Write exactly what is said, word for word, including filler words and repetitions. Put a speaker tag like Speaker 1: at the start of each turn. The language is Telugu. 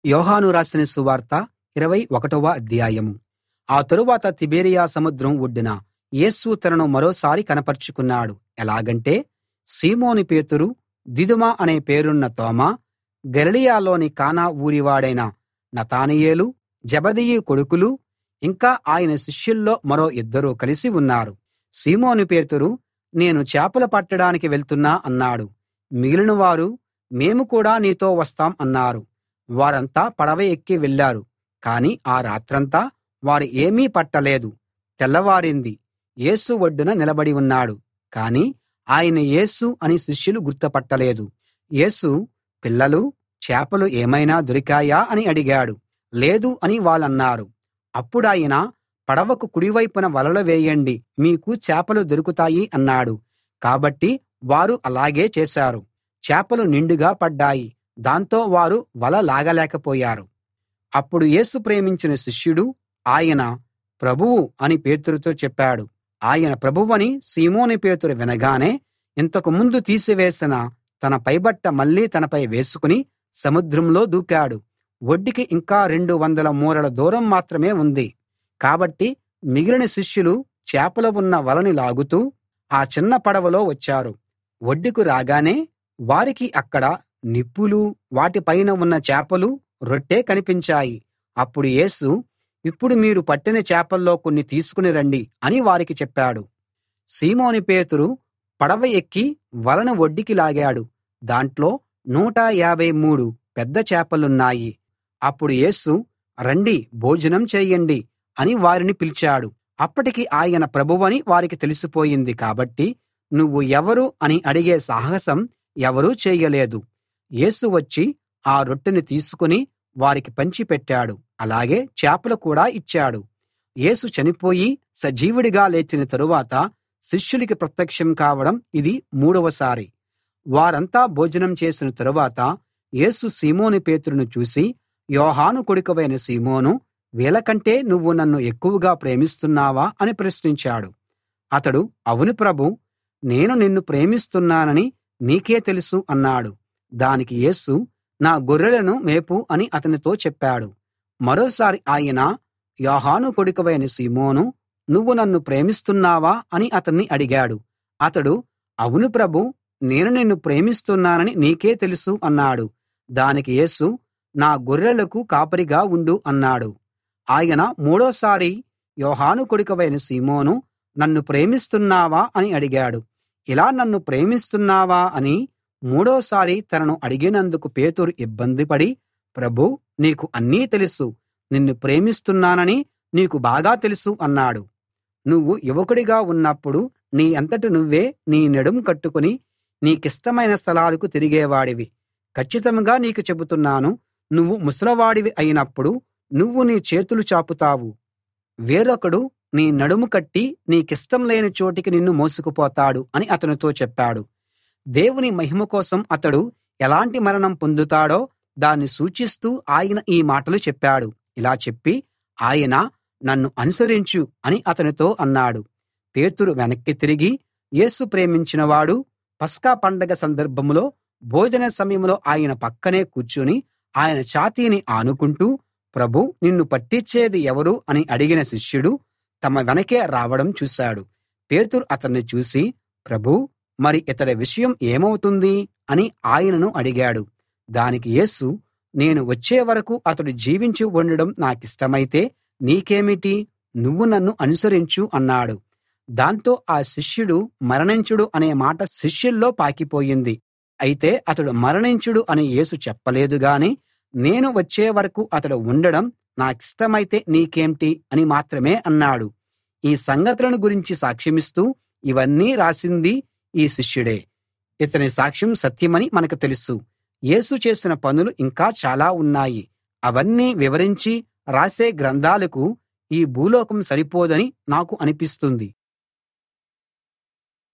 Speaker 1: యోహాను రాసిన సువార్త ఇరవై ఒకటవ అధ్యాయం. ఆ తరువాత తిబెరియ సముద్రం ఒడ్డున యేసు తనను మరోసారి కనపరచుకున్నాడు. ఎలాగంటే, సీమోను పేతురు, దిదుమ అనే పేరున్న తోమా, గలిలయలోని కానా ఊరివాడైన నతనయేలు, జెబెదయి కొడుకులు, ఇంకా ఆయన శిష్యుల్లో మరో ఇద్దరు కలిసి ఉన్నారు. సీమోను పేతురు, నేను చేపలు పట్టడానికి వెళ్తున్నా అన్నాడు. మిగిలిన వారు, మేము కూడా నీతో వస్తాం అన్నారు. వారంతా పడవ ఎక్కి వెళ్ళారు. కాని ఆ రాత్రంతా వారు ఏమీ పట్టలేదు. తెల్లవారింది. యేసు ఒడ్డున నిలబడి ఉన్నాడు. కాని ఆయన యేసు అని శిష్యులు గుర్తుపట్టలేదు. యేసు, పిల్లలూ, చేపలు ఏమైనా దొరికాయా అని అడిగాడు. లేదు అని వాళ్ళన్నారు. అప్పుడాయన, పడవకు కుడివైపున వలలు వేయండి, మీకు చేపలు దొరుకుతాయి అన్నాడు. కాబట్టి వారు అలాగే చేశారు. చేపలు నిండుగా పడ్డాయి. దాంతో వారు వల లాగలేకపోయారు. అప్పుడు యేసు ప్రేమించిన శిష్యుడు, ఆయన ప్రభువు అని పేతురుతో చెప్పాడు. ఆయన ప్రభువని సీమోను పేతురు వినగానే, ఇంతకు ముందు తీసివేసిన తన పైబట్ట మళ్ళీ తనపై వేసుకుని సముద్రంలో దూకాడు. ఒడ్డుకి ఇంకా రెండు వందల మూరల దూరం మాత్రమే ఉంది. కాబట్టి మిగిలిన శిష్యులు చేపలు ఉన్న వలని లాగుతూ ఆ చిన్న పడవలో వచ్చారు. ఒడ్డుకు రాగానే వారికి అక్కడ నిప్పులూ, వాటి పైన ఉన్న చేపలూ, రొట్టె కనిపించాయి. అప్పుడు యేసు, ఇప్పుడు మీరు పట్టిన చేపల్లో కొన్ని తీసుకుని రండి అని వారికి చెప్పాడు. సీమోను పేతురు పడవ ఎక్కి వలను ఒడ్డుకి లాగాడు. దాంట్లో నూట యాభై మూడు పెద్ద చేపలున్నాయి. అప్పుడు యేసు, రండి, భోజనం చేయండి అని వారిని పిలిచాడు. అప్పటికి ఆయన ప్రభువని వారికి తెలిసిపోయింది కాబట్టి నువ్వు ఎవరు అని అడిగే సాహసం ఎవరూ చేయలేదు. యేసు వచ్చి ఆ రొట్టెని తీసుకుని వారికి పంచిపెట్టాడు. అలాగే చేపలు కూడా ఇచ్చాడు. యేసు చనిపోయి సజీవుడిగా లేచిన తరువాత శిష్యులకి ప్రత్యక్షం కావడం ఇది మూడవసారి. వారంతా భోజనం చేసిన తరువాత యేసు సీమోను పేతురును చూసి, యోహాను కొడుకువైన సీమోనూ, వీళ్ళకంటే నువ్వు నన్ను ఎక్కువగా ప్రేమిస్తున్నావా అని ప్రశ్నించాడు. అతడు, అవును ప్రభూ, నేను నిన్ను ప్రేమిస్తున్నానని నీకే తెలుసు అన్నాడు. దానికి యేసు, నా గొర్రెలను మేపు అని అతనితో చెప్పాడు. మరోసారి ఆయన, యోహాను కొడుకువైన సీమోనూ, నువ్వు నన్ను ప్రేమిస్తున్నావా అని అతన్ని అడిగాడు. అతడు, అవును ప్రభూ, నేను నిన్ను ప్రేమిస్తున్నానని నీకే తెలుసు అన్నాడు. దానికి యేసు, నా గొర్రెలకు కాపరిగా ఉండు అన్నాడు. ఆయన మూడోసారి, యోహాను కొడుకువైన సీమోనూ, నన్ను ప్రేమిస్తున్నావా అని అడిగాడు. ఇలా నన్ను ప్రేమిస్తున్నావా అని మూడోసారి తనను అడిగినందుకు పేతురు ఇబ్బందిపడి, ప్రభూ, నీకు అన్నీ తెలుసు, నిన్ను ప్రేమిస్తున్నానని నీకు బాగా తెలుసు అన్నాడు. నువ్వు యువకుడిగా ఉన్నప్పుడు నీ అంతట నువ్వే నీ నడుం కట్టుకుని నీకిష్టమైన స్థలాలకు తిరిగేవాడివి. కచ్చితంగా నీకు చెబుతున్నాను, నువ్వు ముసలివాడివి అయినప్పుడు నువ్వు నీ చేతులు చాపుతావు, వేరొకడు నీ నడుము కట్టి నీకిష్టం లేని చోటికి నిన్ను మోసుకుపోతాడు అని అతనితో చెప్పాడు. దేవుని మహిమ కోసం అతడు ఎలాంటి మరణం పొందుతాడో దాన్ని సూచిస్తూ ఆయన ఈ మాటలు చెప్పాడు. ఇలా చెప్పి ఆయన, నన్ను అనుసరించు అని అతనితో అన్నాడు. పేతురు వెనక్కి తిరిగి, యేసు ప్రేమించినవాడు పస్కా పండగ సందర్భంలో భోజన సమయంలో ఆయన పక్కనే కూర్చుని ఆయన ఛాతీని ఆనుకుంటూ, ప్రభూ, నిన్ను పట్టిచ్చేది ఎవరు అని అడిగిన శిష్యుడు తమ వెనకే రావడం చూశాడు. పేతురు అతన్ని చూసి, ప్రభూ, మరి ఇతడి విషయం ఏమవుతుంది అని ఆయనను అడిగాడు. దానికి యేసు, నేను వచ్చే వరకు అతడు జీవించి ఉండడం నాకిష్టమైతే నీకేమిటి, నువ్వు నన్ను అనుసరించు అన్నాడు. దాంతో ఆ శిష్యుడు మరణించుడు అనే మాట శిష్యుల్లో పాకిపోయింది. అయితే అతడు మరణించుడు అని యేసు చెప్పలేదు గాని, నేను వచ్చే వరకు అతడు ఉండడం నాకిష్టమైతే నీకేంటి అని మాత్రమే అన్నాడు. ఈ సంగతులను గురించి సాక్ష్యమిస్తూ ఇవన్నీ రాసింది ఈ శిష్యుడే. ఇతని సాక్ష్యం సత్యమని మనకు తెలుసు. యేసు చేసిన పనులు ఇంకా చాలా ఉన్నాయి. అవన్నీ వివరించి రాసే గ్రంథాలకు ఈ భూలోకం సరిపోదని నాకు అనిపిస్తుంది.